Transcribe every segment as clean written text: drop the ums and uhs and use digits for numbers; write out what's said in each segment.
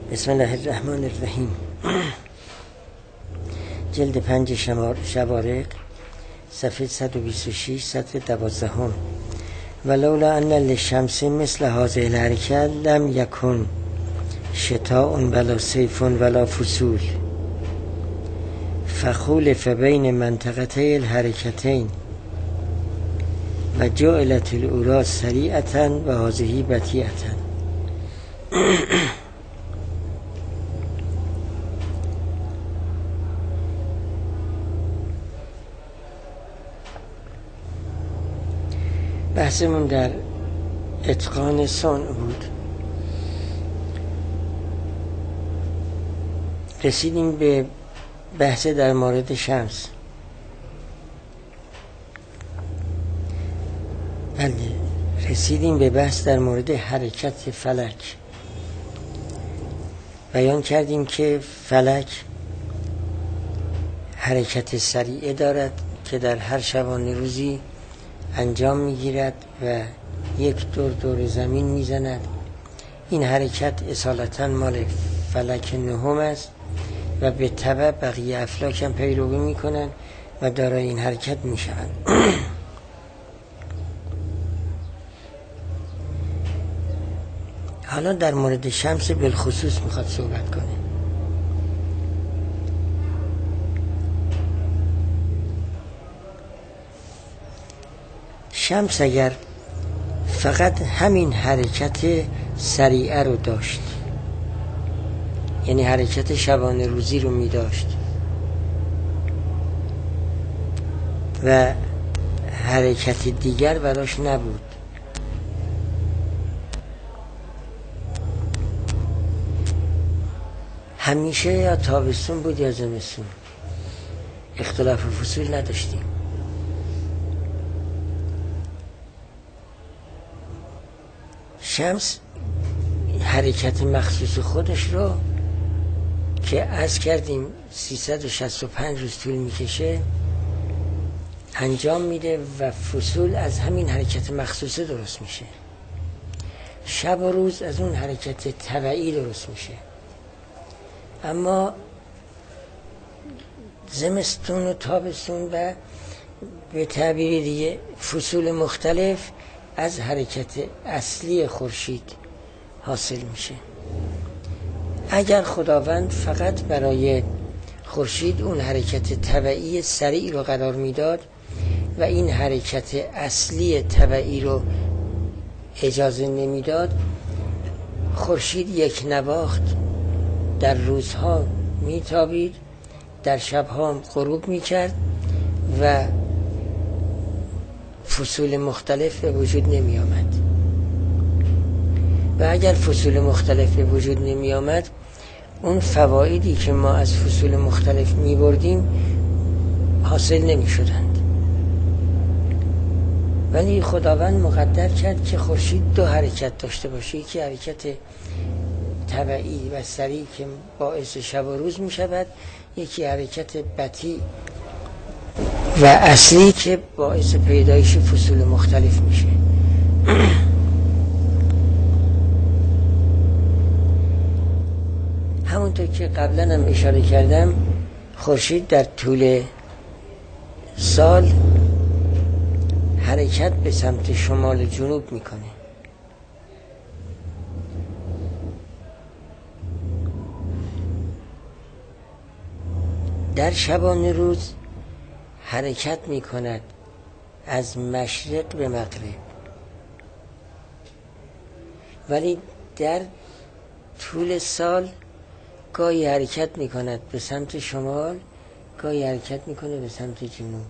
بسم الله الرحمن الرحیم. جلد 5 شوارق، صفحه 126، سطر 12. ولولا ان للشمس مثل هذه الحرکت لم یکن شتاء ولا صیف ولا فصول فخولف بین منطقتي الحرکتین و جعلت الاولی سریعة و هذه بطیئة. بحثمون در اتقان صنع بود. رسیدیم به بحث در مورد شمس. بله، رسیدیم به بحث در مورد حرکت فلک. بیان کردیم که فلک حرکت سریعه دارد که در هر شبانه روزی انجام میگیرد و یک دور زمین میزند. این حرکت اصالتا مال فلک نهم است و به تبع بقیه افلاک هم پیروی میکنند و دارای این حرکت میشوند. حالا در مورد شمس بالخصوص میخواد صحبت کنه. شمس اگر فقط همین حرکت سریعه رو داشت، یعنی حرکت شبانه روزی رو می داشت و حرکت دیگر براش نبود، همیشه یا تابستون بود یا زمستون، اختلاف فصول نداشتیم. شمس حرکت مخصوص خودش رو که عرض کردیم 365 روز طول میکشه انجام میده و فصول از همین حرکت مخصوصه درست میشه. شب و روز از اون حرکت طبیعی درست میشه. اما زمستون و تابستون و به تعبیر دیگه فصول مختلف از حرکت اصلی خورشید حاصل میشه. اگر خداوند فقط برای خورشید اون حرکت طبیعی سریع رو قرار میداد و این حرکت اصلی طبیعی رو اجازه نمیداد، خورشید یک نواخت در روزها میتابید، در شبها غروب میکرد و فصول مختلف به وجود نمی آمد. و اگر فصول مختلف به وجود نمی آمد، اون فوایدی که ما از فصول مختلف می بردیم حاصل نمی شدند. ولی خداوند مقدر کرد که خورشید دو حرکت داشته باشه، یکی حرکت طبیعی و سریع که باعث شب و روز می شود، یکی حرکت بطیء و اصلی که باعث پیدایش فصول مختلف میشه. همونطور که قبلا هم اشاره کردم، خورشید در طول سال حرکت به سمت شمال جنوب میکنه. در شبانه روز حرکت می کند از مشرق به مغرب، ولی در طول سال گاهی حرکت می کند به سمت شمال، گاهی حرکت می کند به سمت جنوب.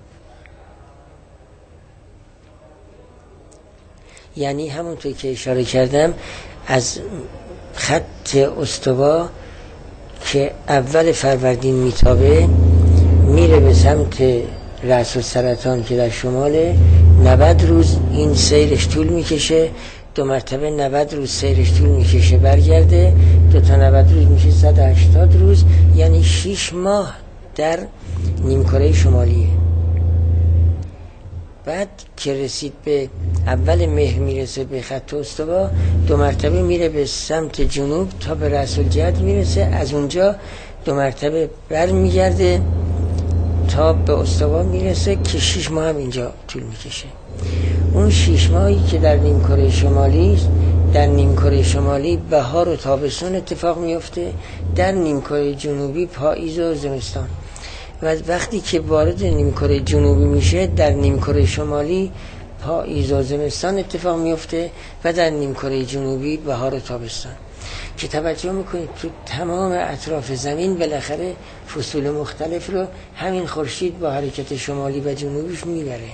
یعنی همونطور که اشاره کردم، از خط استوا که اول فروردین میتابه میره به سمت رأس السرطان که در شماله، 90 روز این سیرش طول میکشه، 2 مرتبه 90 روز سیرش طول میکشه برگرده، 2 تا 90 روز میشه 180 روز، یعنی 6 ماه در نیمکره شمالیه. بعد که رسید به اول مهر میرسه به خط استوا، 2 مرتبه میره به سمت جنوب تا به رأس الجد میرسه، از اونجا 2 مرتبه بر میگرده تا به استوا میرسه که 6 ماه هم اینجا طول میکشه. اون 6 ماهی که در نیمکره شمالی است، در نیمکره شمالی بهار و تابستان اتفاق میفته، در نیمکره جنوبی پاییز و زمستان. و وقتی که وارد نیمکره جنوبی میشه، در نیمکره شمالی پاییز و زمستان اتفاق میفته و در نیمکره جنوبی بهار و تابستان. که توجه میکنید تو تمام اطراف زمین بالاخره فصول مختلف رو همین خورشید با حرکت شمالی و جنوبیش میبره.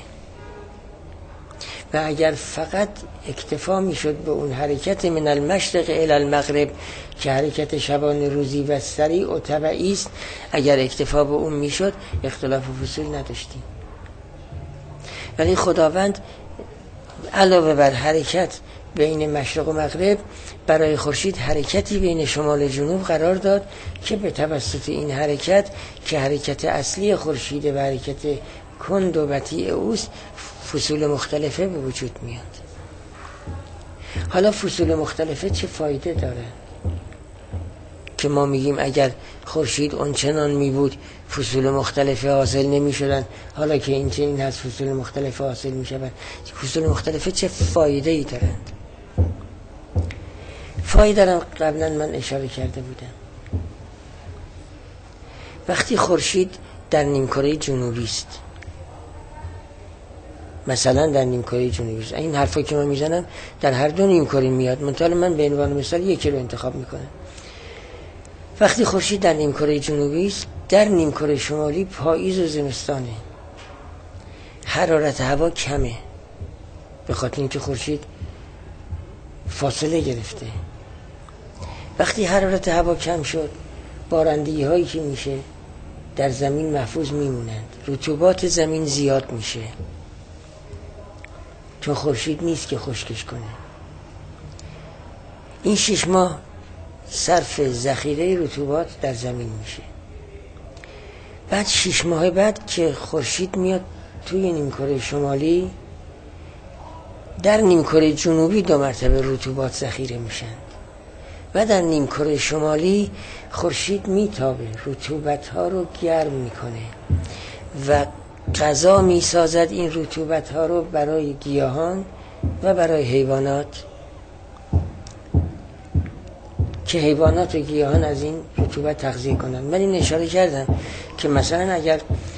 و اگر فقط اکتفا میشد به اون حرکت من المشرق الی المغرب که حرکت شبانه روزی و سریع و طبیعی است، اگر اکتفا به اون میشد اختلاف فصول نداشتیم. ولی خداوند علاوه بر حرکت بین مشرق و مغرب برای خورشید حرکتی بین شمال و جنوب قرار داد که به توسط این حرکت که حرکت اصلی خورشید و حرکت کند و بطیء اوست فصول مختلفه به وجود میاد. حالا فصول مختلفه چه فایده داره که ما میگیم اگر خورشید اونچنان می بود فصول مختلفه حاصل نمی شدن، حالا که این چنین هست فصول مختلفه حاصل می شدن. فصول مختلفه چه فایده ای دارند؟ فایده دارن قبلا من اشاره کرده بودم. وقتی خورشید در نیمکره جنوبی است، مثلا در نیمکره جنوبی است، این حرفا که من میزنم در هر دو نیمکره میاد، منتها من به عنوان مثال یکی رو انتخاب میکنم. وقتی خورشید در نیمکره جنوبی است، در نیمکره شمالی پاییز و زمستانه، حرارت هوا کمه به خاطر اینکه خورشید فاصله گرفته. وقتی حرارت هوا کم شد، بارندگی هایی که میشه در زمین محفوظ میمونند، رطوبات زمین زیاد میشه چون خورشید نیست که خشکش کنه. این 6 ماه صرف ذخیره رطوبات در زمین میشه. بعد 6 ماه بعد که خورشید میاد توی نیمکره شمالی، در نیمکره جنوبی 2 مرتبه رطوبات ذخیره میشن و در نیمکره شمالی خورشید میتابه، رطوبت ها رو گرم میکنه و غذا میسازد این رطوبت ها رو برای گیاهان و برای حیوانات که حیوانات و گیاهان از این رطوبت تغذیه کنند. من این اشاره کردم که مثلا اگر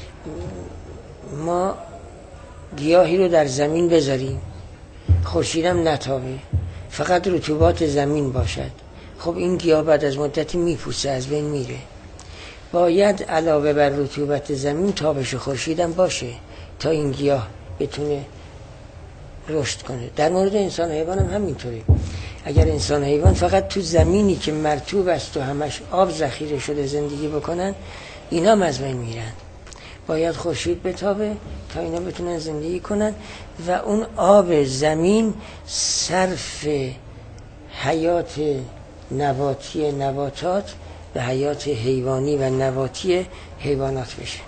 ما گیاهی رو در زمین بذاریم، خورشیدم نتابه، فقط رطوبات زمین باشد، خب این گیاه بعد از مدتی میپوسه، از بین میره. باید علاوه بر رطوبت زمین تابش خورشیدم باشه تا این گیاه بتونه رشد کنه. در مورد انسان حیوان هم همینطوره. اگر انسان حیوان فقط تو زمینی که مرطوب است و همش آب ذخیره شده زندگی بکنن، اینا از بین میرن. باید خورشید بتابه تا اینا بتونن زندگی کنن و اون آب زمین صرف حیات نباتی نباتات و حیات حیوانی و نباتی حیوانات بشه.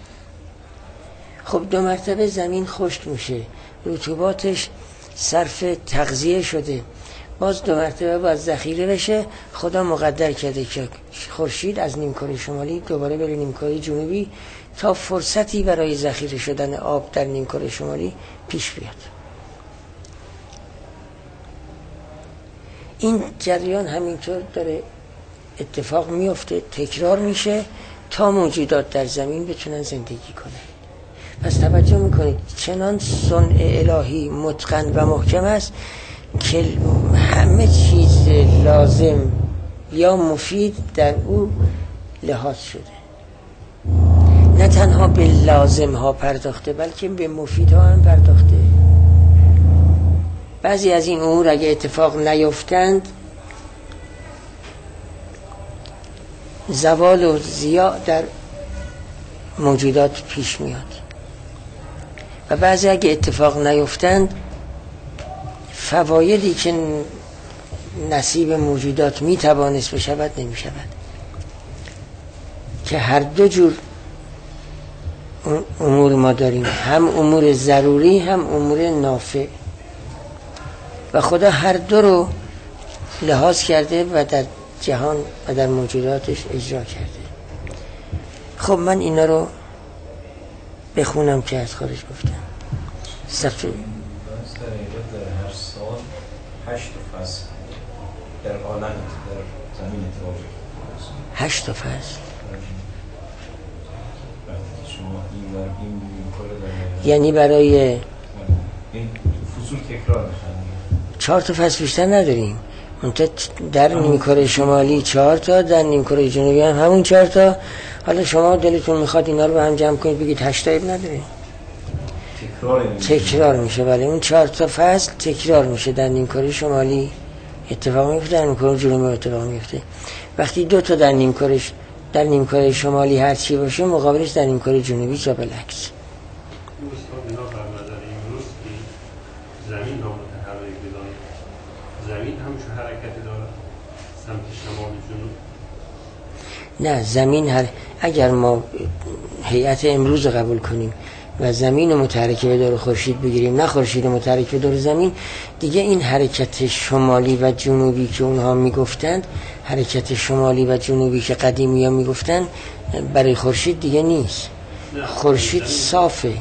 خب 2 مرتبه زمین خشک میشه، رطوباتش صرف تغذیه شده، باز 2 مرتبه باید ذخیره بشه. خدا مقدر کرده که خورشید از نیمکره شمالی دوباره بره نیمکره جنوبی تا فرصتی برای ذخیره شدن آب در نیمکره شمالی پیش بیاد. این جریان همینطور داره اتفاق میفته، تکرار میشه تا موجودات در زمین بتونن زندگی کنن. پس توجه میکنید چنان صنع الهی متقن و محکم است که همه چیز لازم یا مفید در او لحاظ شده. نه تنها به لازم ها پرداخته بلکه به مفید ها هم پرداخته. بعضی از این امور اگه اتفاق نیفتند زوال و ضیاع در موجودات پیش میاد و بعضی اگه اتفاق نیفتند فوایدی که نصیب موجودات میتوانست بشود نمیشود، که هر دو جور امور ما داریم، هم امور ضروری هم امور نافع، و خدا هر دو رو لحاظ کرده و در جهان و در موجوداتش اجرا کرده. خب من اینا رو بخونم که از خارج گفتم. صفحه در هر سال 8 فصل در عالم در زمین اتفاق 8 فصل. شما این یعنی برای این فصول تکرار میشن. 4 فصل بیشتر نداریم. منتها در نیمکره شمالی 4 تا، در نیمکره جنوبی هم همون 4 تا. حالا شما دلتون میخواد اینا رو به هم جمع کنید بگید 8 تا نداره، تکرار میشه. ولی اون 4 تا فصل تکرار میشه. در نیمکره شمالی اتفاق میفته، در نیمکره جنوبی اتفاق میفته. وقتی 2 تا در نیمکره شمالی هر چی باشه، مقابلش در نیمکره جنوبی یا بالعکس. زمین نامتحرک بدانید، زمین همچون حرکت داره سمت شمال جنوب؟ نه، زمین اگر ما هیئت امروز قبول کنیم و زمین متحرک به دور خورشید بگیریم، نه خورشید متحرک به دور زمین، دیگه این حرکت شمالی و جنوبی که اونها میگفتند، حرکت شمالی و جنوبی که قدیمی ها میگفتند، برای خورشید دیگه نیست. خورشید صافه.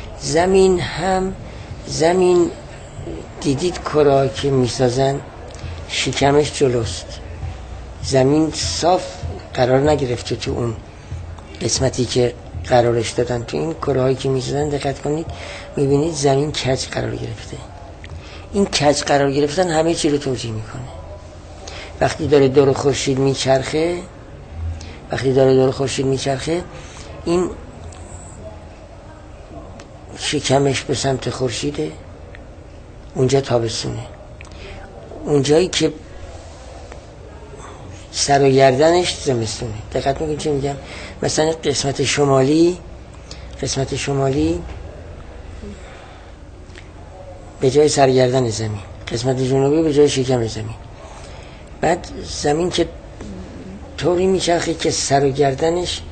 زمین دیدید کره‌ها که میسازن شکمش جلوست، زمین صاف قرار نگرفته تو اون قسمتی که قرارش دادن. تو این کره‌هایی که میسازن دقت کنید میبینید زمین کج قرار گرفته. این کج قرار گرفتن همه چی رو توجیه میکنه. وقتی داره دور خورشید میچرخه، این شکمش به سمت خورشیده، اونجا تابستونه. اونجایی که سر و گردنش زمستونه. دقت میکنید چه میگم؟ مثلا قسمت شمالی به جای سرگردن زمین، قسمت جنوبی به جای شکم زمین. بعد زمین که طوری میچرخه که سر و گردنش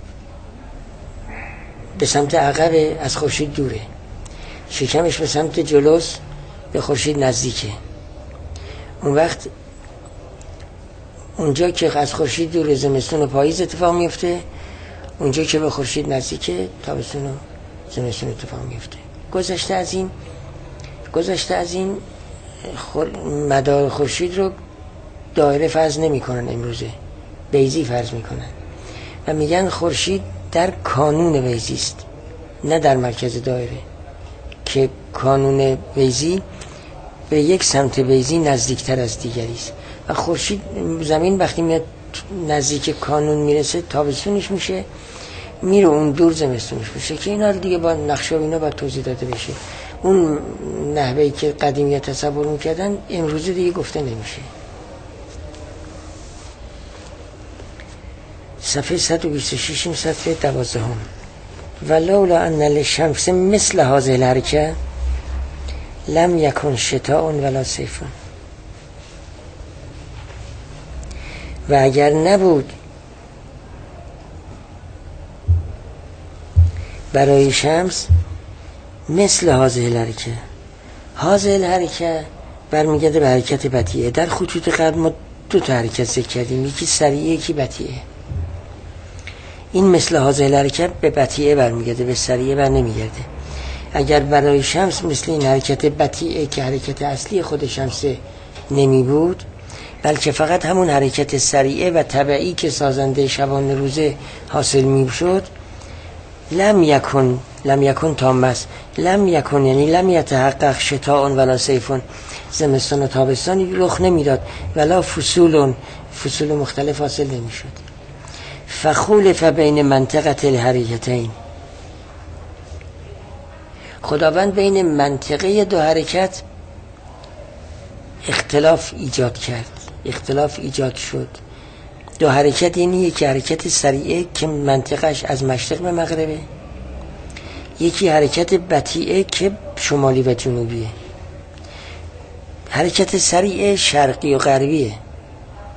به سمت عقب از خورشید دوره، شکمش به سمت جلوس به خورشید نزدیکه. اون وقت اونجا که از خورشید دور زمستون و پاییز اتفاق میفته، اونجا که به خورشید نزدیکه تابستون و زمستون اتفاق میفته. گذشته از این مدار خورشید رو دایره فرض نمی کنن، امروزه بیضی فرض میکنن و میگن خورشید در کانون بیضی است، نه در مرکز دایره، که کانون بیضی به یک سمت بیضی نزدیکتر از دیگری است و خورشید زمین وقتی میاد نزدیک کانون میرسه تابستونش میشه، میره اون دور زمستونش میشه. که اینا دیگه با نقشه و اینا باید توضیح داده بشه. اون نحوهی که قدیمی تصور میکردن امروزه دیگه گفته نمیشه. صفحه 126 این صفحه 12. ولولا ان للشمس مثل هذه الحرکه لم یکن شتاء ولا صیف. و اگر نبود برای شمس مثل هذه الحرکه، هذه الحرکه برمیگرده به حرکت بطیئه. در خطوط قبل ما 2 تا حرکت ذکر کردیم، یکی سریعه یکی بطیئه. این مثل هذه الحرکه به بطیئه برمیگرده، به سریعه بر نمیگرده. اگر برای شمس مثل این حرکت بطیئه که حرکت اصلی خود شمس نمی بود، بلکه فقط همون حرکت سریعه و طبیعی که سازنده شبانه روزه حاصل می شد، لم یکن تام است. لم یکن یعنی لم یتحقق شتاء ولا صیف، زمستان و تابستانی رخ نمیداد، ولا فصول مختلف حاصل نمیشد. فخولف بین منطقه الحرکتین، خداوند بین منطقه 2 حرکت اختلاف ایجاد شد. 2 حرکت یعنی یکی حرکت سریعه که منطقهش از مشرق به مغربه، یکی حرکت بطیئه که شمالی و جنوبیه. حرکت سریعه شرقی و غربیه،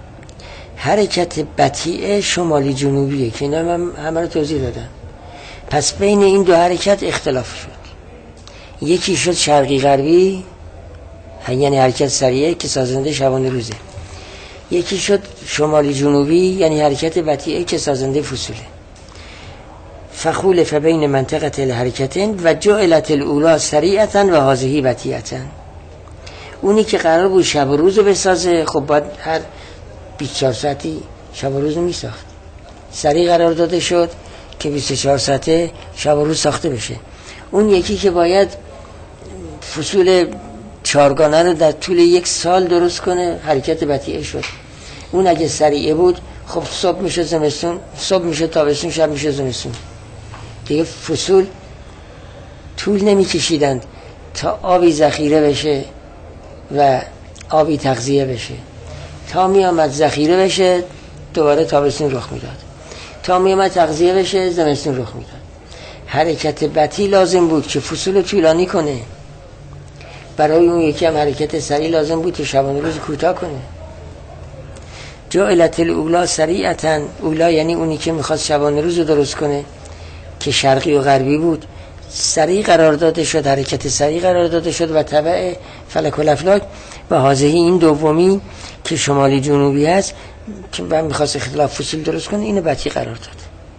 حرکت بطیئه شمالی جنوبیه که اینا همه رو توضیح دادم. پس بین این دو حرکت اختلاف شد. یکی شد شرقی غربی، یعنی حرکت سریعه که سازنده شبانه روزه. یکی شد شمالی جنوبی، یعنی حرکت بطیئه که سازنده فصوله. فخولف بین منطقه الحرکتین و جعلت الاولی سریعتن و هذه بطیئتن. اونی که قرار بود شب و روز رو بسازه، خب باید هر 24 ساعتی شب و روز رو میساخت. سریع قرار داده شد که 24 ساعته شب و روز ساخته بشه. اون یکی که باید فصول چارگانه رو در طول 1 سال درست کنه، حرکت بطیئه شد. اون اگه سریعه بود، خب صبح میشه زمستون، صبح میشه تابستون، شب میشه زمستون. دیگه فصول طول نمیکشیدن تا آبی ذخیره بشه و آبی تغذیه بشه. تا میامد ذخیره بشه دوباره تابستون رخ میداد، تا میامد تغذیه بشه زمستون رخ میداد. حرکت بطیء لازم بود که فصول طولانی کنه. برای اون یکی هم حرکت سریع لازم بود که شبانه روز کوتاه کنه. جعلت الاولی سریعتن، اولا یعنی اونی که میخواست شبانه روز رو درست کنه که شرقی و غربی بود، سریع قرار داده شد، حرکت سریع قرار داده شد و تبع فلک و الافلاک. و حاضر این دومی که شمالی جنوبی هست که من میخواست اختلاف فصول درست کنه، اینو بطیء قرار داد.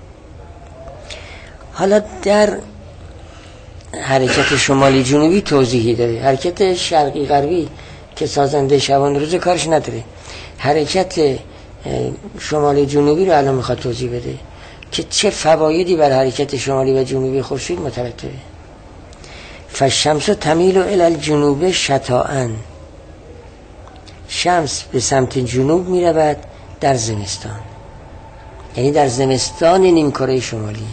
حالا در حرکت شمالی جنوبی توضیحی داره. حرکت شرقی غربی که سازنده شبانه روز کارش نداره. حرکت شمالی جنوبی رو الان میخواد توضیح بده که چه فوایدی بر حرکت شمالی و جنوبی خورشید مترتبه. فالشمس تمیل الی الجنوب شتاء، شمس به سمت جنوب میرود در زمستان، یعنی در زمستان نیمکره شمالی.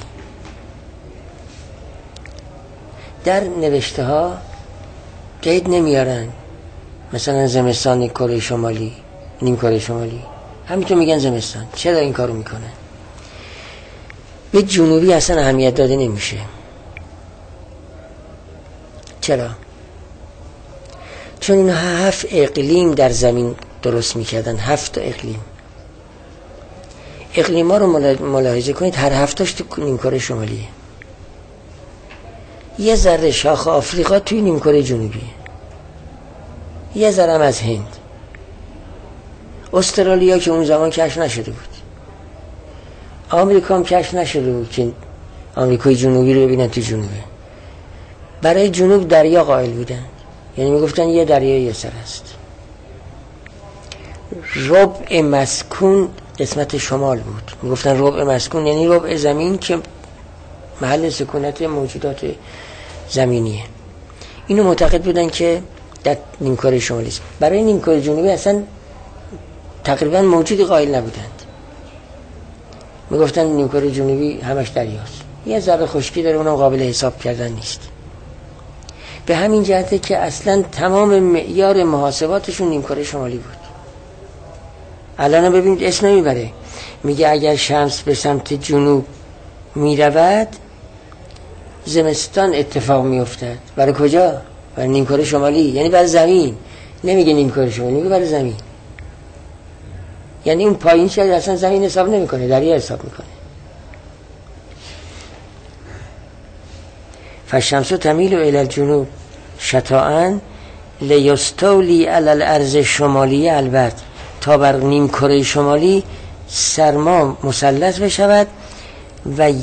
در نوشته ها قید نمیارن مثلا زمستان کره شمالی، نیمکره شمالی، همینطور میگن زمستان. چرا این کارو میکنن؟ به جنوبی اصلا اهمیت داده نمیشه. چرا؟ چون اینا 7 اقلیم در زمین درست میکردن، 7 اقلیم. اقلیما رو ملاحظه کنید، هر 7تاش تو نیمکره شمالیه. یه ذره شاخ آفریقا توی نیمکره جنوبیه، یه ذره از هند. استرالیا که اون زمان کشف نشده بود، آمریکا هم کشف نشده بود که آمریکای جنوبی رو ببینن تو جنوبه. برای جنوب دریا قائل بودن، یعنی میگفتن یه دریا یه سر است. ربع مسکون قسمت شمال بود، میگفتن ربع مسکون یعنی ربع زمین که محل سکونت موجودات زمینیه. اینو معتقد بودن که در نیمکره شمالی است. برای نیمکره جنوبی اصلا تقریبا موجودی قائل نبودند. میگفتن نیمکره جنوبی همش دریاست، یه ذره خشکی داره، اونم قابل حساب کردن نیست. به همین جهته که اصلا تمام معیار محاسباتشون نیمکره شمالی بود. الان ببینید اسم نمیبره، میگه اگر شمس به سمت جنوب میرود زمستان اتفاق میافتد. برای کجا؟ برای نیمکره شمالی، یعنی برای زمین. نمیگه نیمکره شمالی، میگه برای زمین. یعنی اون پایین شاید اصلا زمین حساب نمیکنه، دریا حساب میکنه. فالشمس تمیل الی الجنوب شتاء لیستولی علی الارض شمالیه البرد، تا بر نیمکره شمالی سرما مسلط بشود و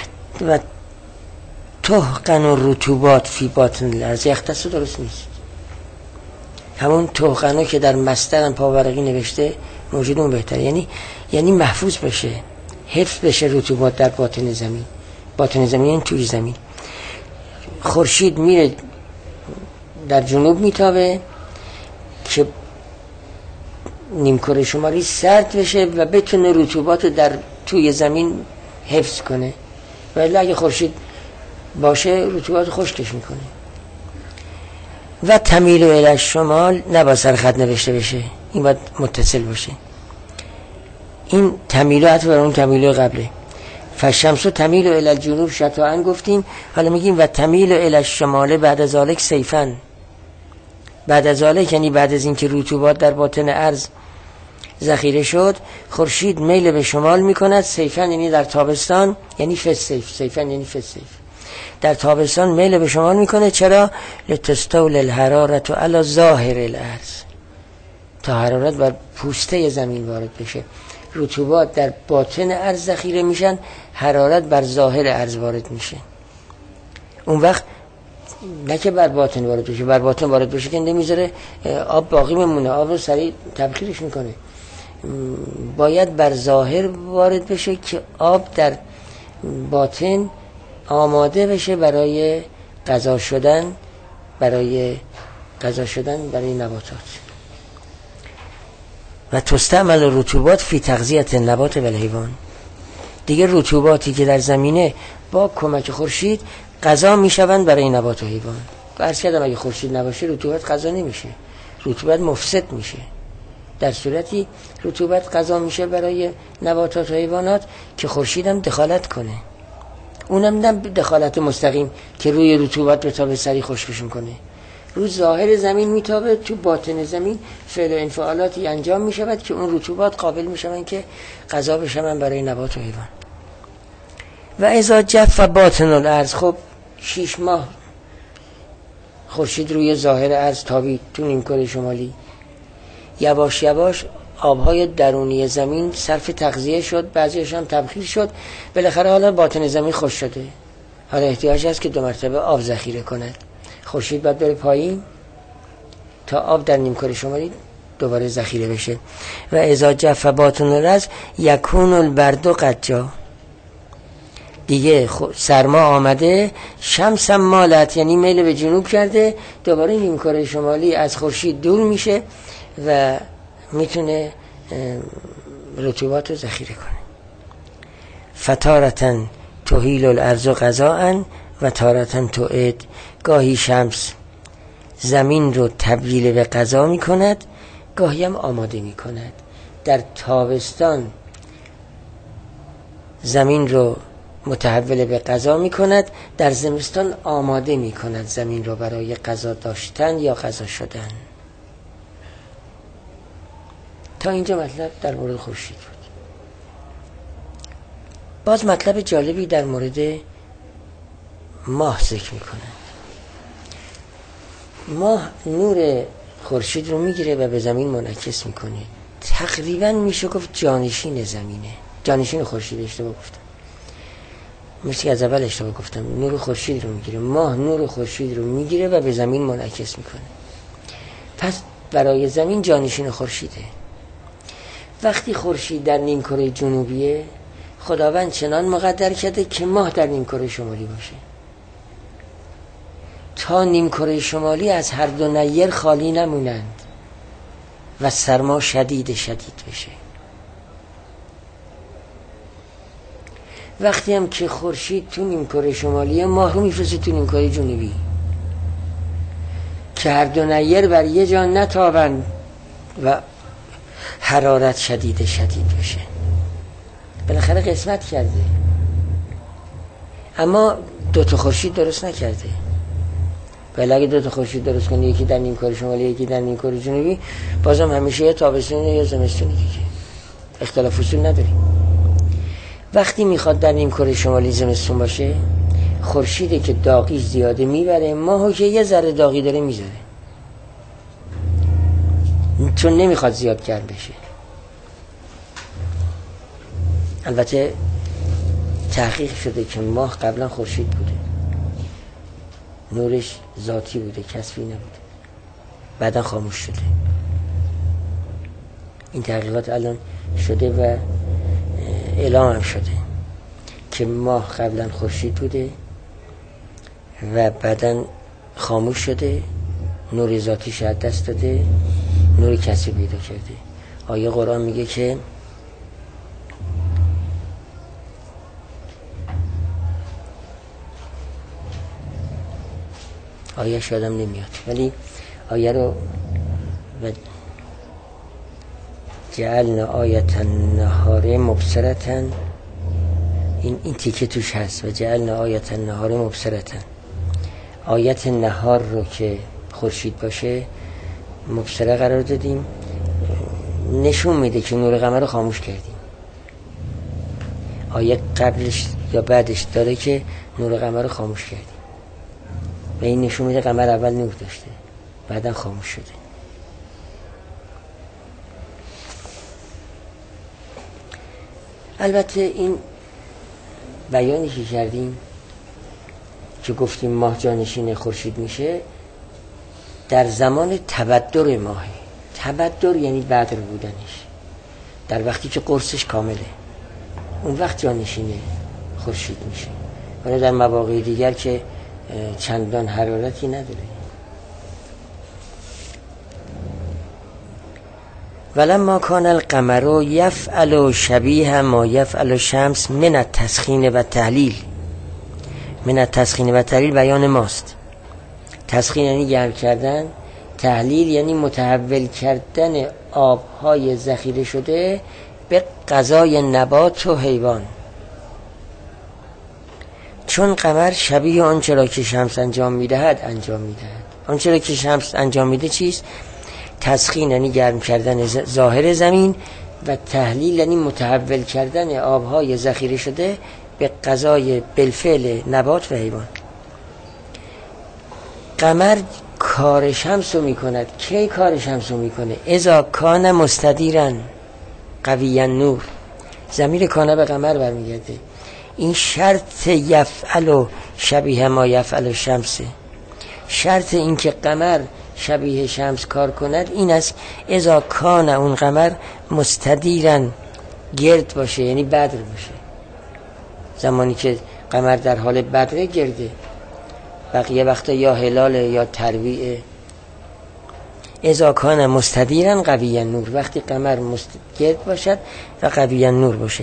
تحقن و رطوبات فی باطن الارض. یختص درست نیست، همون تحقنو که در مصدر پاورقی نوشته موجود اون بهتره، یعنی محفوظ بشه، حفظ بشه رطوبات در باطن زمین. باطن زمین یعنی توی زمین. خورشید میره در جنوب میتابه که نیمکره شمالی سرد بشه و بتونه رطوبات در توی زمین حفظ کنه، ولی اگه خورشید باشه رطوبات خشکش میکنه. و تمیل الی الشمال نباید سر خط نوشته بشه، این باید متصل باشه. این تمیلات و اون تمیل قبله. فالشمس تمیل الی الجنوب شتاء گفتیم، حالا میگیم و تمیل الی الشمال بعد از ذالک صیفا. بعد از ذالک یعنی بعد از اینکه رطوبات در باطن ارض ذخیره شد، خورشید میل به شمال میکند صیفاً، یعنی در تابستان، یعنی فصیف، صیفاً یعنی فصیف، در تابستان میل به شمال میکنه. چرا؟ لتستول الحرارة علی ظاهر الارض، تا حرارت بر پوسته زمین وارد بشه. رطوبات در باطن ارض ذخیره میشن، حرارت بر ظاهر ارض وارد میشه. اون وقت نه که بر باطن وارد بشه، بر باطن وارد بشه که نمیذاره آب باقی میمونه، آب رو سریع تبخیرش میکنه. باید بر ظاهر وارد بشه که آب در باطن آماده بشه برای غذا شدن، برای نباتات. و تستعمل رطوبات فی تغذیه النبات و الحیوان. دیگه رطوباتی که در زمینه با کمک خورشید غذا میشوند برای نبات و حیوان. عرض کردم اگه خورشید نباشه رطوبت غذا نمیشه، رطوبت مفسد میشه. در صورتی رطوبت غذا میشه برای نباتات و حیوانات که خورشید هم دخالت کنه. اونم نه دخالت مستقیم که روی رطوبت بتابه سریع خشکشون کنه، روی ظاهر زمین میتابه، تو باطن زمین فعل و انفعالاتی انجام میشود که اون رطوبات قابل میشوند که غذا بشوند برای نبات و حیوان. و اذا جف باطن الارض، خب 6 ماه خورشید روی ظاهر ارض تابید تو نیمکره شمالی، یواش یواش آبهای درونی زمین صرف تغذیه شد، بعضیش هم تبخیر شد، بالاخره حالا باطن زمین خشک شده، حالا احتیاج هست که 2 مرتبه آب ذخیره کند. خورشید باید بره پایین تا آب در نیمکره شمالی دوباره ذخیره بشه. و اذا جف باطن الارض یکون البرد قد جا، دیگه سرما آمده، شمس مالت، یعنی میل به جنوب کرده، دوباره نیمکره شمالی از خورشید دور میشه و میتونه رطوبات رو ذخیره کنه. فتارتن تحیل الارض غذاء و تارتن تعید، گاهی شمس زمین رو تبدیل به غذا میکند، گاهی هم آماده میکند. در تابستان زمین رو متحول به غذا میکند، در زمستان آماده میکند زمین رو برای غذا داشتن یا غذا شدن. تا اینجا مطلب در مورد خورشید بود. باز مطلب جالبی در مورد ماه ذکر میکنه. ماه نور خورشید رو میگیره و به زمین منعکس میکنه. تقریبا میشه گفت جانشین زمینه، جانشین خورشید. اشتباه گفتم، مثل از اول اشتباه گفتم. نور خورشید رو میگیره، ماه نور خورشید رو میگیره و به زمین منعکس میکنه. پس برای زمین جانشین خورشیده. وقتی خورشید در نیمکره جنوبیه، خداوند چنان مقدر کرده که ماه در نیمکره شمالی باشه تا نیمکره شمالی از هر دو نیر خالی نمونند و سرما شدید بشه. وقتی هم که خورشید تو نیمکره شمالی، ماه رو میفرسته تو نیمکره جنوبی که هر دو نیر بر یه جا نتابند و حرارت شدید بشه. بالاخره قسمت کرده، اما 2 تا خورشید درست نکرده. ولی اگه 2 تا خورشید درست کنه، یکی در نیمکره شمالی یکی در نیمکره جنوبی، بازم همیشه یا تابستون یا زمستون دیگه، اختلاف اصول نداریم. وقتی میخواد در نیمکره شمالی زمستون باشه، خورشیدی که داغی زیاده میبره، ماهو که یه ذره داغی داره میذاره، چون نمیخواد زیاد گرم بشه. البته تحقیق شده که ماه قبلا خورشید بوده، نورش ذاتی بوده، کسبی نبوده، بعدا خاموش شده. این تحقیقات الان شده و اعلام هم شده که ماه قبلا خورشید بوده و بعدا خاموش شده، نور ذاتیش از دست داده، نور کسبی پیدا کرده. آیه قرآن میگه که آیه شادم نمیاد، ولی آیه رو و جعلنا آیت النهار مبصرة، این تیکه توش هست، و جعلنا آیت النهار مبصرة. آیت نهار رو که خورشید باشه مبصره قرار دادیم، نشون میده که نور قمر رو خاموش کردیم. آیه قبلش یا بعدش داره که نور قمر رو خاموش کردیم و این نشون میده قمر اول نور داشته بعدا خاموش شده. البته این بیانی که کردیم که گفتیم ماه جانشین خورشید میشه در زمان تبدر ماه. تبدر یعنی بدر بودنش، در وقتی که قرصش کامله اون وقت جانشین خورشید میشه، ولی در مواقع دیگر که چندان حرارتی نداره. ولما کان القمر یفعل شبیه ما یفعل شمس من التسخین و تحلیل. من التسخین و تحلیل بیان ماست. تسخین یعنی گرم کردن، تحلیل یعنی متحول کردن آبهای ذخیره شده به غذای نبات و حیوان. چون قمر شبیه آنچه را که شمس انجام میدهد انجام میدهد. آنچه را که شمس انجام میده چیست؟ تسخین یعنی گرم کردن ظاهر زمین و تحلیل یعنی متحول کردن آبهای ذخیره شده به غذای بالفعل نبات و حیوان. قمر کار شمس رو میکند. کی کار شمس رو میکنه؟ اذا کان مستدیرا قوی النور. ضمیر کانه به قمر برمیگرده. این شرط یفعل شبیه ما یفعل شمسه. شرط این که قمر شبیه شمس کار کند این است اذا کان اون قمر مستدیرا گرد باشه، یعنی بدر باشه. زمانی که قمر در حال بدره گرده، بقیه وقتا یا هلاله یا ترویعه. اذا کان مستدیرا قوی النور، وقتی قمر گرد باشد و قوی النور باشه.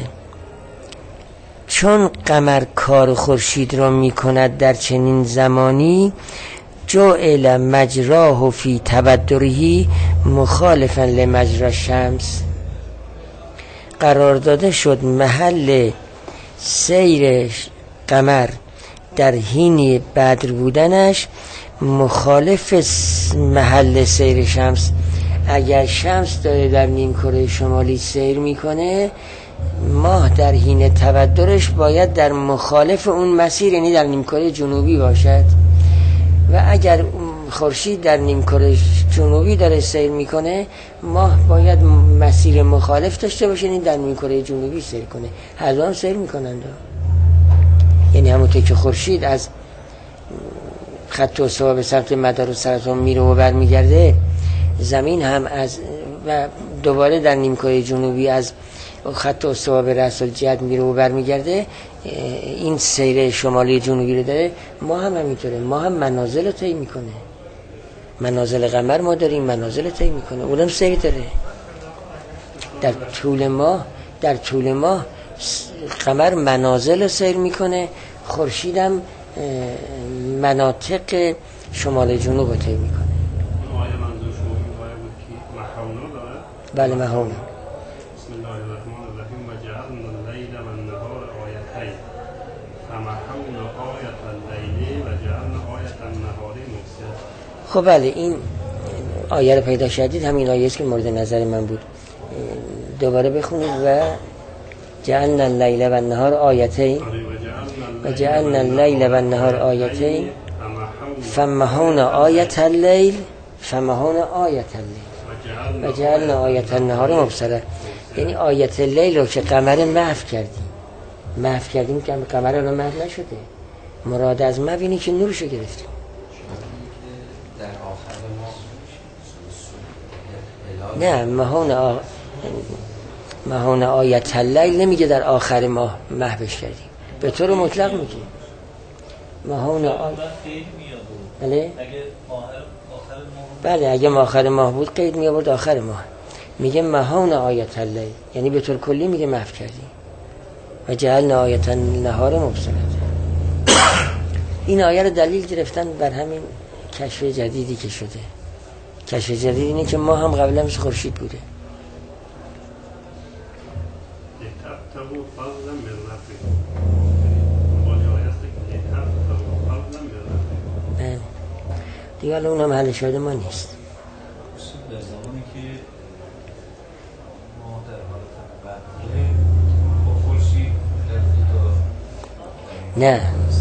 چون قمر کار خورشید را می کند در چنین زمانی جعل مجراه فی تبدره مخالفا لمجرى الشمس. قرار داده شد محل سیر قمر در حین بدر بودنش مخالف محل سیر شمس. اگر شمس داره در نیمکره شمالی سیر میکنه، ماه در حین تبدرش باید در مخالف اون مسیر، یعنی در نیمکره جنوبی باشد. و اگر خورشید در نیمکره جنوبی داره سیر میکنه، ماه باید مسیر مخالف داشته باشه، یعنی در نیمکره جنوبی سیر کنه. هر دو هم سیر میکنند. یعنی همونطور که خورشید از خط استوا به سمت مدار و سرطان میره و برمیگرده، زمین هم از و دوباره در نیمکره جنوبی از خط استوا به رأس الجد میره و برمیگرده. این سیر شمالی جنوبی رو داره. ما هم همینطوره. ما هم منازل رو طی میکنه. منازل قمر ما داریم، منازل رو طی میکنه. اونم سیر داره. در طول ماه قمر منازل رو سیر میکنه، خورشیدم مناطق شمال جنوب رو طی میکنه. آیا منظور شما این آیه بود که محونا داره؟ بله محونا. بسم الله الرحمن الرحیم و جعلنا اللیل و النهار آیتین فمحونا آیت اللیل و جعلنا آیت النهار مبصرة. خب بله، این آیه رو پیدا شدید، همین آیه است که مورد نظر من بود. دوباره بخونید. و جعلنا اللیل و النهار آیتین و جعلنا اللیل و النهار آیتین فمحونا آیت اللیل و جعلنا آیت النهار مبصرة. یعنی آیت اللیل رو که قمر محو کردیم که قمر رو محو نشده. مراد از محو اینه که نورشو گرفتیم. در آخر نه، مهون آیت اللیل نمیگه در آخر ماه محوش کردیم، به طور مطلق میگه مهون بله اگه آخر ماه بود قید می آورد آخر ماه. میگه مهون آیت اللیل، یعنی به طور کلی میگه محو کردیم. و جعلنا آیت النهار مبصرة. این آیه رو دلیل گرفتن بر همین کشف جدیدی که شده. کشف جدید اینه که ما هم قبلا مثل خورشید بوده. دیگه اون هم حل شده ما نیست. در زمانی که نه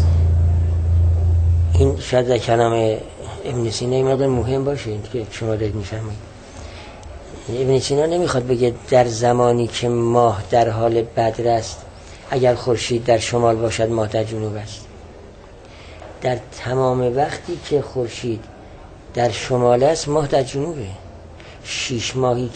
این شاید در کلام ابن سینا این مقدار مهم باشه که شما دارید میفهمید. ابن سینا نمیخواد بگه در زمانی که ماه در حال بدر است اگر خورشید در شمال باشد ماه در جنوب است. در تمام وقتی که خورشید در شمال است ماه در جنوبه. 6 ماهی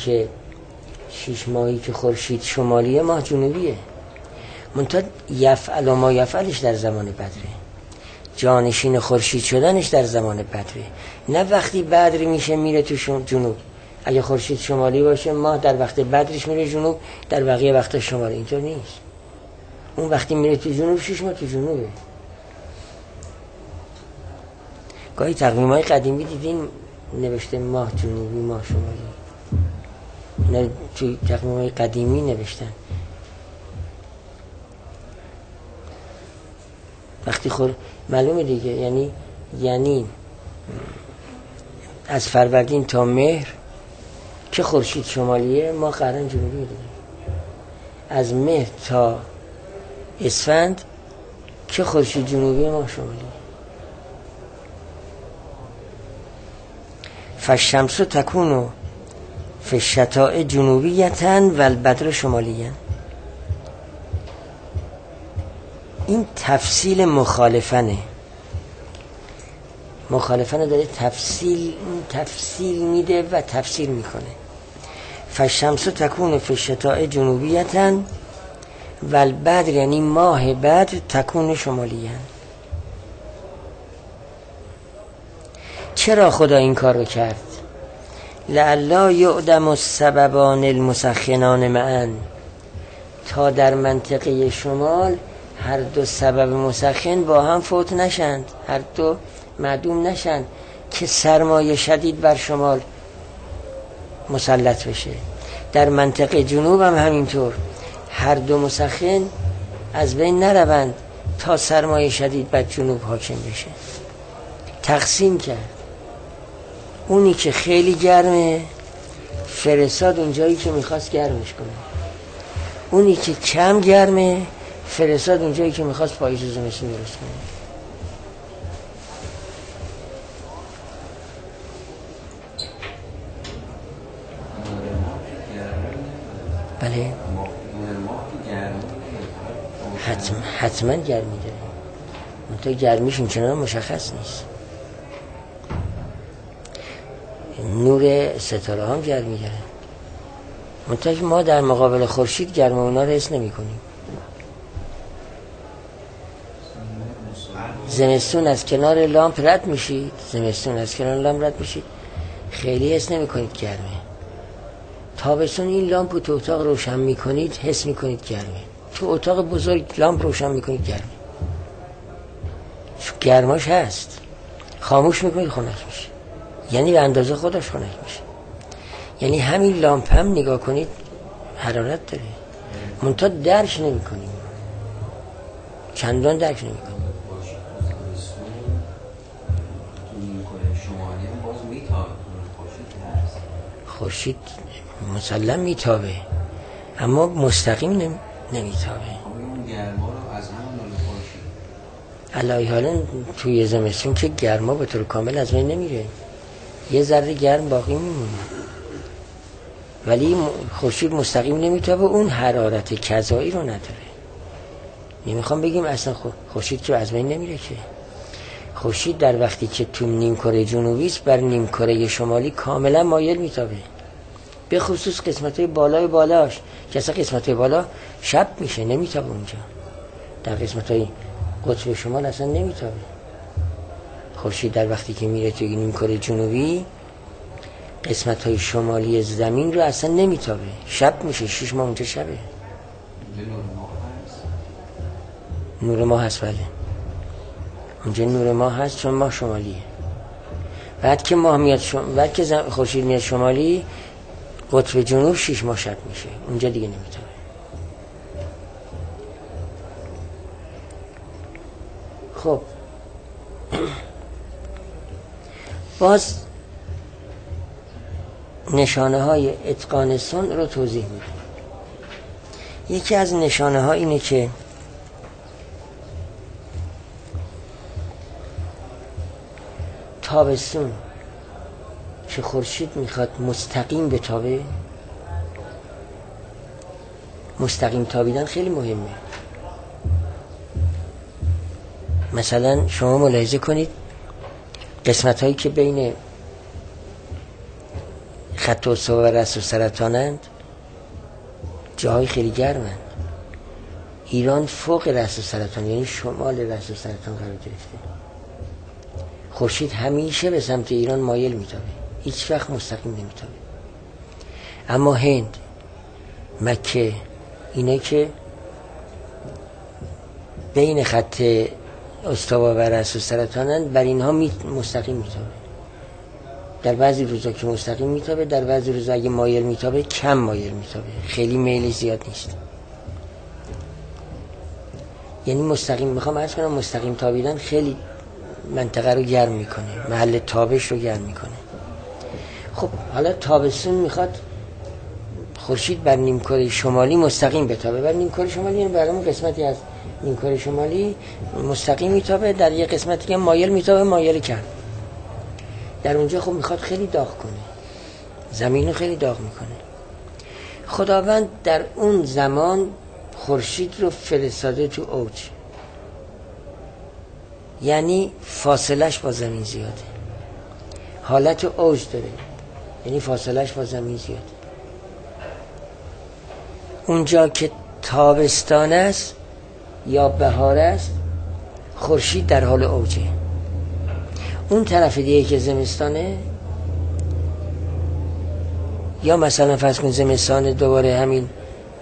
که خورشید شمالیه ماه جنوبیه. منتها یفعل ما یفعلش در زمان بدره، جانشین خورشید شدنش در زمان بدره، نه وقتی بدر میشه میره تو جنوب. اگه خورشید شمالی باشه ماه در وقت بدرش میره جنوب، در بقیه وقت شمالی. اینطور نیست. اون وقتی میره تو جنوب 6 ماه تو جنوبه. گاهی تقویم‌های قدیمی دیدین نوشته ماه جنوبی ماه شمالی، نه توی تقویم‌های قدیمی نوشتن. وقتی معلومه دیگه، یعنی از فروردین تا مهر که خورشید شمالیه ما قرن جنوبی داریم. از مهر تا اسفند که خورشید جنوبی ما شمالیه. فالشمس تکون فی الشتاء جنوبیتاً و البدر شمالیاً. این تفصیل مخالفنه داره تفصیل میده و تفسیر میکنه. فالشمس تکون فی الشتاء جنوبیتاً و البدر یعنی ماه بدر تکون شمالیاً. چرا خدا این کار رو کرد؟ لعلا یعدم السببان المسخنان معاً، تا در منطقه شمال هر دو سبب مسخن با هم فوت نشند، هر دو معدوم نشند که سرمایه شدید بر شمال مسلط بشه. در منطقه جنوب هم همینطور، هر دو مسخن از بین نروند تا سرمایه شدید بر جنوب حاکم بشه. تقسیم کرد. اونی که خیلی گرمه فرستاد اونجایی که میخواست گرمش کنه، اونی که کم گرمه فرستاد اونجایی که میخواست پاییز و زمستون درست کنه. بله حتما گرمی داره، منتها گرمیش اینچنان مشخص نیست. نور ستاره هم گرمی داره، منتها ما در مقابل خورشید گرم اونا رو حس نمی کنیم. زمستون از کنار لامپ رد میشید، خیلی حس نمی کنید گرمه. تابستون این لامپ رو تو اتاق روشن میکنید حس میکنید گرمه. تو اتاق بزرگ لامپ روشن میکنید گرمه، چون گرماش هست. خاموش میکنید خنک میشه، یعنی به اندازه خودش خنک میشه. یعنی همین لامپ هم نگاه کنید حرارت داره، منتها درک نمی کنیم، چندان درک نمی کنیم. خورشید مسلم میتابه اما مستقیم نمیتابه. علای حالا توی زمستون که گرما به طور کامل از بین نمیره، یه ذره گرم باقی میمونه، ولی خورشید مستقیم نمیتابه، اون حرارت کذایی رو نداره. نمیخوام بگیم اصلا خورشید که از بین نمیره، که خورشید در وقتی که تو نیمکره جنوبی است بر نیمکره شمالی کاملا مایل میتابه، به خصوص قسمت‌های بالاش که اصلا قسمت‌های بالا شب میشه نمیتابه اونجا. در قسمت‌های قطب شمال اصلا نمیتابه. خورشید در وقتی که میره توی نیمکره جنوبی قسمت‌های شمالی زمین رو اصلا نمیتابه، شب میشه، 6 ماه اونجا شبه. نور ماه هست، بله اونجا نور ماه هست چون ماه شمالیه. بعد که ماه میاد بعد که خورشید میاد شمالی قطب جنوب 6 ماه شب میشه، اونجا دیگه نمیتابه. خب باز نشانه های اتقان صنع رو توضیح میده. یکی از نشانه ها اینه که تابستون که خورشید میخواد مستقیم بتابه، مستقیم تابیدن خیلی مهمه. مثلا شما ملاحظه کنید قسمت هایی که بین خط استوا و رأس السرطانند جاهای خیلی گرمند. ایران فوق رأس السرطان، یعنی شمال رأس السرطان قرار گرفته. خورشید همیشه به سمت ایران مایل میتابه، هیچ وقت مستقیم نمیتابه. اما هند، مکه، اینا که بین خط استوا و رأس السرطانند، بر اینها مستقیم میتابه. در بعضی روزا که مستقیم میتابه، در بعضی روزا اگه مایل میتابه کم مایل میتابه، خیلی میلی زیاد نیست. یعنی مستقیم، میخوام عرض کنم مستقیم تابیدن خیلی منطقه رو گرم میکنه، محل تابش رو گرم میکنه. خب حالا تابستون میخواد خورشید بر نیمکره شمالی مستقیم بتابه. بر نیمکره شمالی یعنی برامون قسمتی از نیمکره شمالی مستقیم میتابه، در یه قسمتی که مایل میتابه، مایل کم. در اونجا خب میخواد خیلی داغ کنه، زمین رو خیلی داغ میکنه. خداوند در اون زمان خورشید رو فرستاده تو اوج، یعنی فاصلش با زمین زیاده. حالت اوج داره، یعنی فاصلش با زمین زیاده. اونجا که تابستان است یا بهار است، خورشید در حال اوجه. اون طرف دیگه که زمستانه، یا مثلا فرض کن زمستان دوباره همین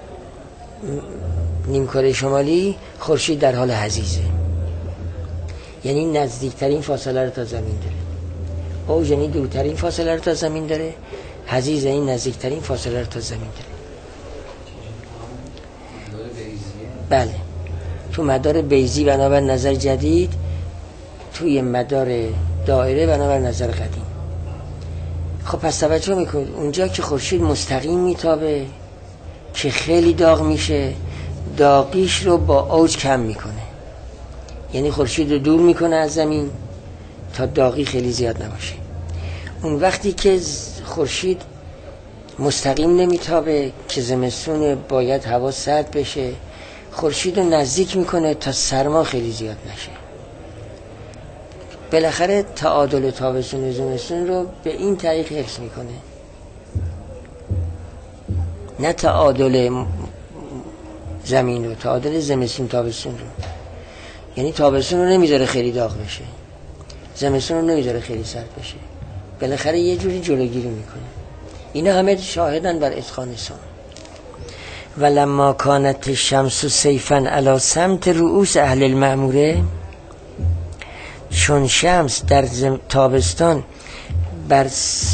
نیمکره شمالی، خورشید در حال حضیضه، یعنی نزدیکترین فاصله رو تا زمین داره. اوج یعنی دورترین فاصله رو تا زمین داره، حضیض این نزدیکترین فاصله رو تا زمین داره. بله، تو مدار بیضی بنابر نظر جدید، توی مدار دایره بنابر نظر قدیم. خب پس توجه میکنید اونجا که خورشید مستقیم میتابه که خیلی داغ میشه، داغیش رو با اوج کم میکنه، یعنی خورشید رو دور میکنه از زمین تا داغی خیلی زیاد نباشه. اون وقتی که خورشید مستقیم نمیتابه که زمستون باید هوا سرد بشه، خورشید رو نزدیک میکنه تا سرما خیلی زیاد نشه. بالاخره تعادل تابستون و زمستون رو به این طریق حفظ میکنه، نه تعادل زمین رو، تعادل زمستون تابستون رو. یعنی تابستون رو نمیذاره خیلی داغ بشه، زمستون رو نمیذاره خیلی سرد بشه، بالاخره یه جوری جلوگیری میکنه. اینا همه شاهدن بر اتقان سان. ولما کانت الشمس سیفا علی سمت رؤوس اهل المعموره، چون شمس در تابستان بر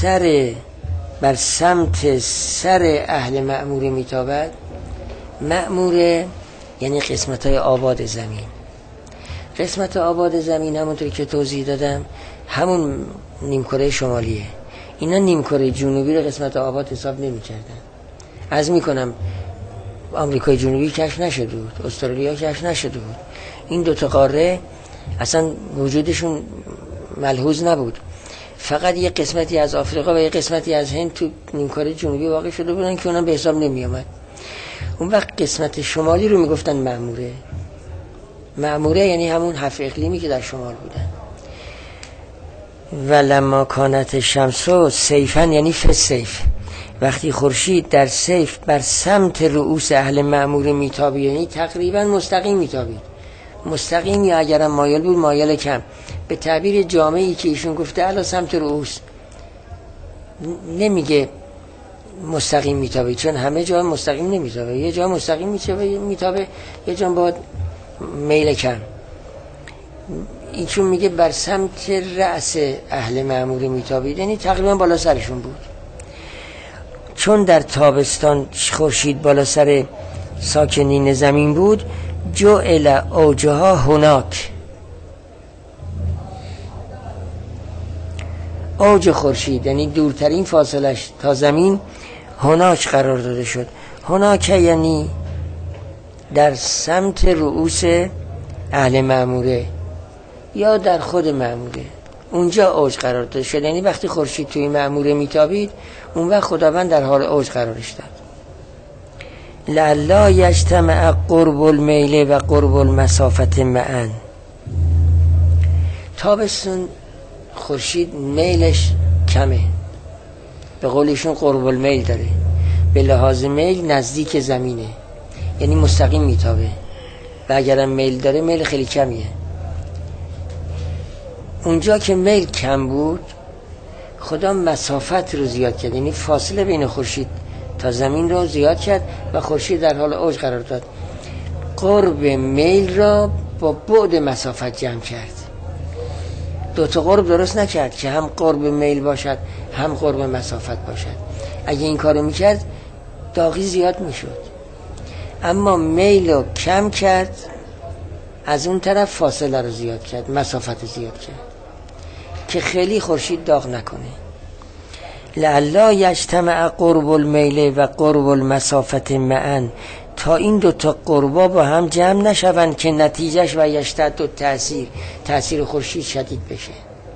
سمت سر اهل معموره میتابد. معموره یعنی قسمت های آباد زمین. قسمت آباد زمین همونطور که توضیح دادم همون نیمکره شمالیه. اینا نیمکره جنوبی رو قسمت آباد حساب نمی کردن. عرض می کنم آمریکای جنوبی کشف نشده بود، استرالیا کشف نشده بود، این دوتا قاره اصلا وجودشون ملحوظ نبود. فقط یه قسمتی از آفریقا و یه قسمتی از هند تو نیمکره جنوبی واقع شده بودن که اونم به حساب نمی آمد. اون وقت قسمت شمالی رو میگفتن معموره. معموره یعنی همون 7 اقلیمی که در شمال بودن. ولما کانت الشمس سیفا یعنی فسیف، وقتی خورشید در سیف بر سمت رؤوس اهل معموره میتابید، یعنی تقریبا مستقیم میتابید. مستقیم یا اگرم مایل بود مایل کم. به تعبیر جامعی که ایشون گفته علی سمت رؤوس، نمیگه مستقیم میتابه، چون همه جا مستقیم نمیتابه، یه جا مستقیم میتابه، یه جا باید میل کم. ایشون میگه بر سمت رأس اهل معموره میتابید، یعنی تقریبا بالا سرشون بود. چون در تابستان خورشید بالا سر ساکنین زمین بود، جعل اوجها هناک، اوج خورشید یعنی دورترین فاصلش تا زمین هناک قرار داده شد. هناک یعنی در سمت رؤوس اهل معموره یا در خود معموره. اونجا اوج قرار داده شد. یعنی وقتی خورشید توی معموره میتابید اون وقت خداوند در حال اوج قرارش داد. لعلا یجتمع قرب المیل و قرب المسافت معا. تابستون خورشید میلش کمه، به قولشون قرب المیل داره، به لحاظ میل نزدیک زمینه، یعنی مستقیم میتابه و اگرم میل داره میل خیلی کمیه. اونجا که میل کم بود خدا مسافت رو زیاد کرد، یعنی فاصله بین خورشید تا زمین رو زیاد کرد و خورشید در حال اوج قرار داد. قرب میل را با بعد مسافت جمع کرد. دو تا قرب درست نکرد که هم قرب میل باشد هم قرب مسافت باشد. اگه این کارو میکرد داغی زیاد میشد، اما میل رو کم کرد، از اون طرف فاصله رو زیاد کرد، مسافت زیاد کرد که خیلی خورشید داغ نکنه. لعلا یجتمع قرب المیل و قرب المسافت معا، تا این دوتا قربا با هم جمع نشوند که نتیجهش و یشتد و تأثیر خورشید شدید بشه.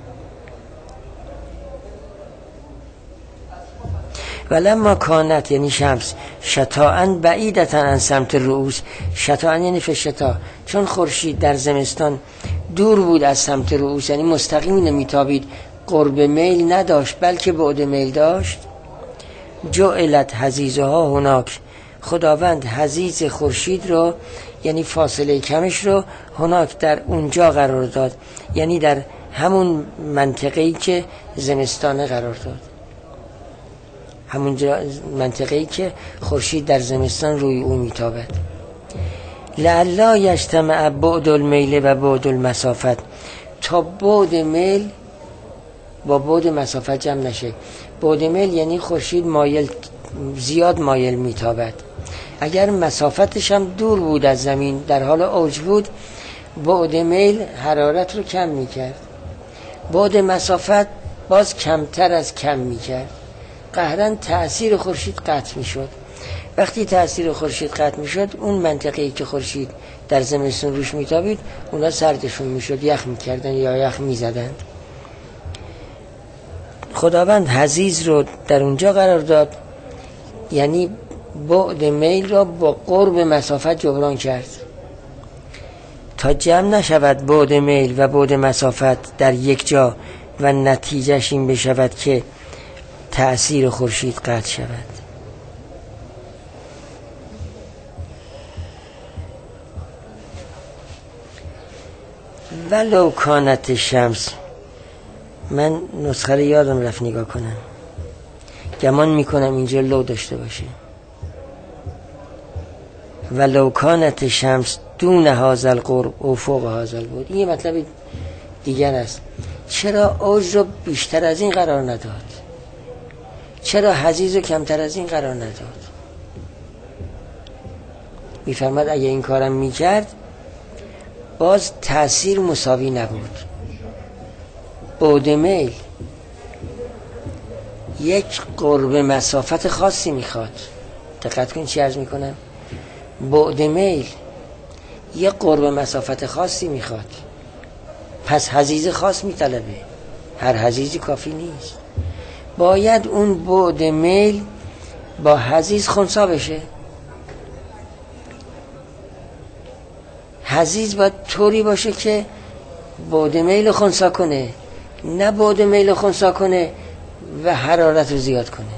ولما کانت یعنی شمس شتاءن بعیدتن عن سمت رؤوس، شتاءن یعنی فشتا، چون خورشید در زمستان دور بود از سمت رؤوس، یعنی مستقیم نمیتابید، قرب میل نداشت بلکه بعد میل داشت. جعلت حزیزها هناک، خداوند حزیز خورشید رو یعنی فاصله کمش رو هناک در اونجا قرار داد، یعنی در همون منطقه‌ای که زمستانه قرار داد، همون منطقه‌ای که خورشید در زمستان روی اون میتابد. لعلا یجتمع بعد المیل و بعد المسافت، تا بعد میل با بعد مسافت جمع نشه. بعد میل یعنی خورشید زیاد مایل میتابد، اگر مسافتش هم دور بود از زمین در حال اوج بود بعد میل حرارت رو کم میکرد، بعد مسافت باز کمتر از کم میکرد، قهرن تأثیر خورشید قطع میشد. وقتی تأثیر خورشید قطع میشد اون منطقه‌ای که خورشید در زمستون روش میتابید اونا سردشون میشد، یخ میکردن یا یخ میزدن. خداوند حزیز رو در اونجا قرار داد، یعنی بعد میل را با قرب مسافت جبران کرد تا جمع نشود بعد میل و بعد مسافت در یک جا و نتیجهش این بشود که تأثیر خورشید قطع شود. ولو کانت شمس، من نسخه رو یادم رفت نگاه کنم، گمان میکنم اینجا لو داشته باشه. ولو کانت شمس دون هذا القرب او فوق هذا البعد، این یه مطلب دیگر است. چرا اوج رو بیشتر از این قرار نداد؟ چرا حزیز رو کمتر از این قرار نداد؟ میفرماد اگه این کارم میکرد باز تأثیر مساوی نبود. بعد میل یک قرب مسافت خاصی میخواد، دقت کن چی عرض میکنم، بعد میل یک قرب مسافت خاصی میخواد، پس حزیز خاص میطلبه، هر حزیزی کافی نیست، باید اون بعد میل با حزیز خنثی بشه. حزیز باید طوری باشه که بعد میل خنثی کنه، نه بعد میل خنثی کنه و حرارت رو زیاد کنه.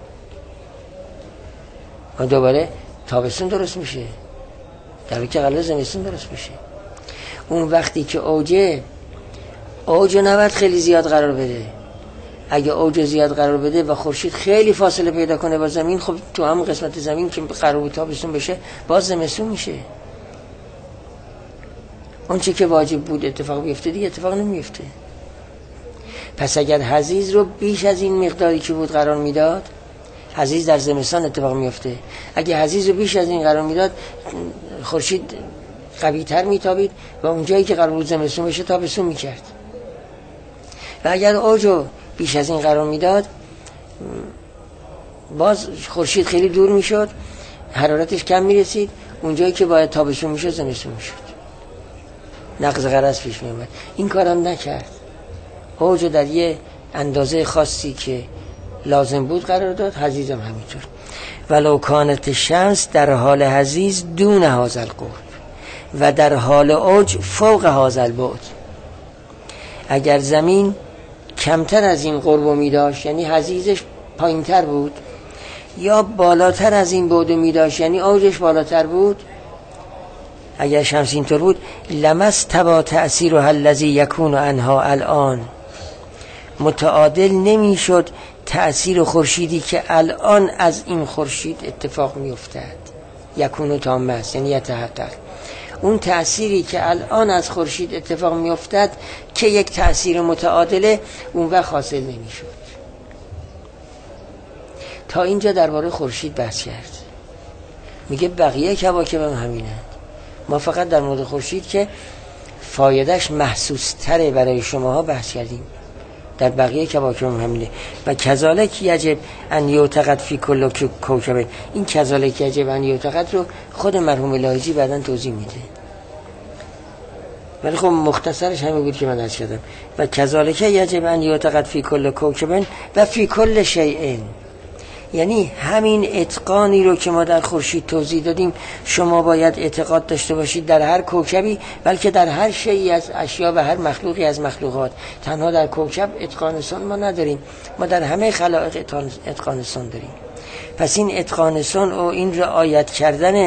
و دوباره تابستون درست میشه در حالی که قبل زمستون درست میشه. اون وقتی که اوج نباید خیلی زیاد قرار بده. اگه اوج زیاد قرار بده و خورشید خیلی فاصله پیدا کنه با زمین، خب تو همون قسمت زمین که قرار بود تابستون بشه باز زمستون میشه. اون چی که واجب بود اتفاق بیفته دیگه اتفاق نمیفته. پس اگر حزیز رو بیش از این مقداری که بود قرار میداد، حزیز در زمستان اتفاق میفته، اگه حزیز رو بیش از این قرار میداد خورشید قوی تر میتابید و اونجایی که قرار بود زمستون بشه تابستون میکرد. و اگر اوج رو بیش از این قرار میداد باز خورشید خیلی دور میشد، حرارتش کم میرسید، اونجایی که باید تابستون میشد زمستون میشد، نقض غرض پیش میومد. این کارم نکرد. اوج در یه اندازه خاصی که لازم بود قرار داد، حضیض هم همینطور. ولو کانت شمس در حال حضیض دون هذا القرب و در حال اوج فوق هذا البعد. اگر زمین کمتر از این قرب می داشت، یعنی حضیضش پایینتر بود، یا بالاتر از این بعد می داشت، یعنی اوجش بالاتر بود، اگر شمس اینطور بود، لمستوی تأثیرها الذی یکون عنها الان، متعادل نمی شد تأثیر خورشیدی که الان از این خورشید اتفاق می افتد. یکون تام است، یعنی یتحقق. اون تأثیری که الان از خورشید اتفاق می افتد که یک تأثیر متعادله، اون وقت حاصل نمی شد. تا اینجا درباره خورشید بحث کرد. میگه بقیه کواکب هم همینه. ما فقط در مورد خورشید که فایدهش محسوس تره برای شماها بحث کردیم. در بقیه کواکب هم همینه. و کذالک یجب ان یعتقد فی کل کوکب. این کذالک یجب ان یعتقد رو خود مرحوم لاحجی بعداً توضیح میده، ولی خب مختصرش همین بود که من عرض کردم. و کذالک یجب ان یعتقد فی کل کوکب و فی کل شیء، یعنی همین اتقانی رو که ما در خورشید توضیح دادیم شما باید اعتقاد داشته باشید در هر کوکبی، بلکه در هر شیئی از اشیا و هر مخلوقی از مخلوقات. تنها در کوکب اتقان سن ما نداریم، ما در همه خلائق اتقان سن داریم. پس این اتقان سن و این رعایت کردن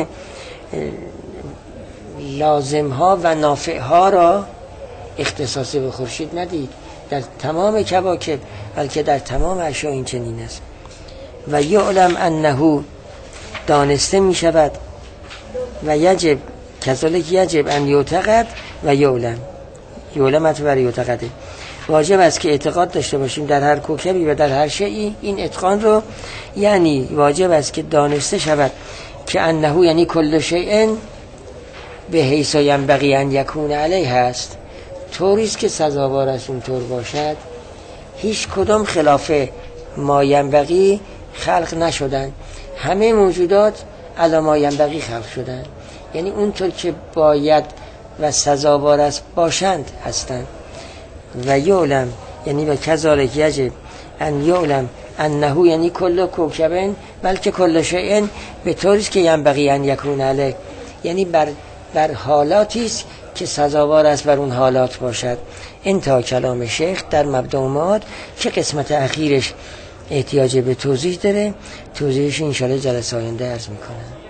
لازمها و نافعها را اختصاص به خورشید ندید، در تمام کواکب بلکه در تمام اشیا این چنین است. و یعلم انه، دانسته می شود، و یجب کذالک یجب ان یعتقد و یعلم اتبر یعتقده، واجب است که اعتقاد داشته باشیم در هر کوکبی و در هر شیئی این اتقان رو، یعنی واجب است که دانسته شود که انه یعنی کل شیء به حیث ینبغی ان یکون علیه است، طوریست که سزاوار است اونطور باشد. هیچ کدام خلاف ما ینبغی خلق نشدن، همه موجودات علی ما ینبغی خلق شدن، یعنی اونطور که باید و سزاوار است باشند هستند. و یعلم یعنی و کذالک یجب ان یعلم انه یعنی کل کوکبن بلکه کل شیء به طوریست که ینبغی ان یکون علیه، یعنی بر حالاتی است که سزاوار است بر اون حالات باشد. انتها کلام شیخ در مبدأ که قسمت اخیرش احتیاج به توضیح داره، توضیحش انشاءالله جلسه آینده عرض میکنم.